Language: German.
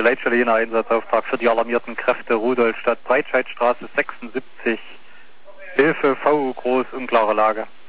die Leitstelle jener Einsatzauftrag für die alarmierten Kräfte Rudolstadt, Breitscheidstraße 76. Hilfe, VU groß, unklare Lage.